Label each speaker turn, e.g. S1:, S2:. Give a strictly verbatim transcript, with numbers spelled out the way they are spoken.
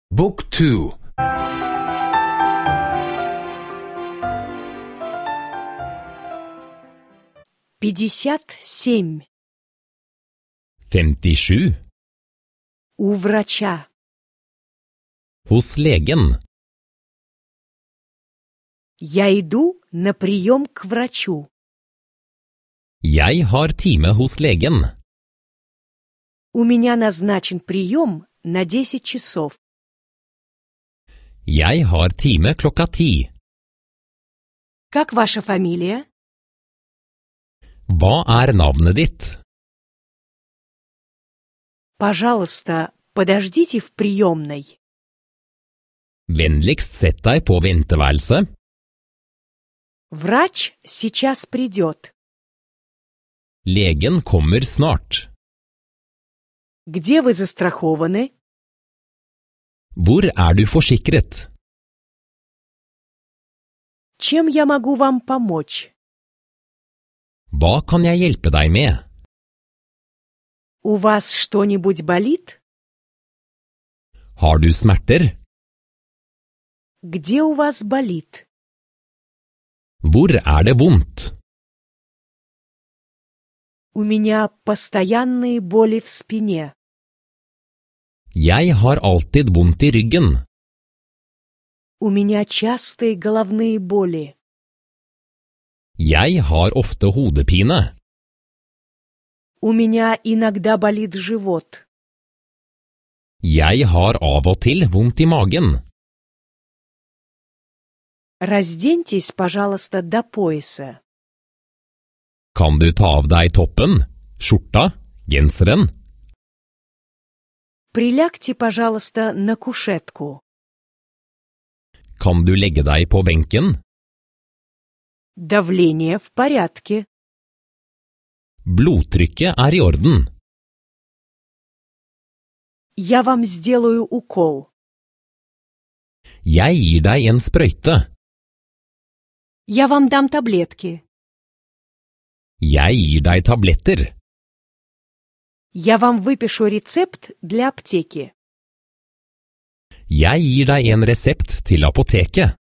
S1: Book two.
S2: пятьдесят семь.
S3: femtiosju.
S2: У врача.
S3: Hos legen.
S2: Я иду на прием к врачу.
S3: Jeg har time hos legen.
S2: У меня назначен прием на десять часов.
S3: Jeg har time klokka ti.
S2: Как ваша фамилия?
S3: Hva er navnet ditt?
S2: Пожалуйста, подождите в приемной.
S3: Vennligst sett deg på venteværelse.
S2: Врач сейчас придет.
S3: Legen kommer snart.
S2: Где вы застрахованы?
S3: Hvor er du forsikret?
S2: Чем я могу вам помочь?
S3: Hva kan jeg hjelpe deg med?
S2: У вас что-нибудь болит?
S3: Har du smerter?
S2: Где у вас болит?
S3: Hvor er det vondt?
S2: У меня постоянные боли в спине.
S3: Jeg har alltid vondt i ryggen.
S2: У меня частые головные боли.
S3: Jeg har ofte hodepine.
S2: У меня иногда болит живот.
S3: Jeg har av og til vondt i magen.
S2: Разденьтесь, пожалуйста, до пояса.
S3: Kan du ta av deg toppen, skjorta, genseren?
S2: Прилягте, пожалуйста, на кушетку.
S3: Kan du legge deg på benken?
S2: Давление в порядке.
S3: Blodtrykket er i orden.
S2: Я вам сделаю укол.
S3: Jeg gir deg en sprøyte.
S2: Я вам дам таблетки.
S3: Jeg gir deg tabletter.
S2: Я вам выпишу рецепт для аптеки.
S3: Jeg gir deg en resept til apoteket.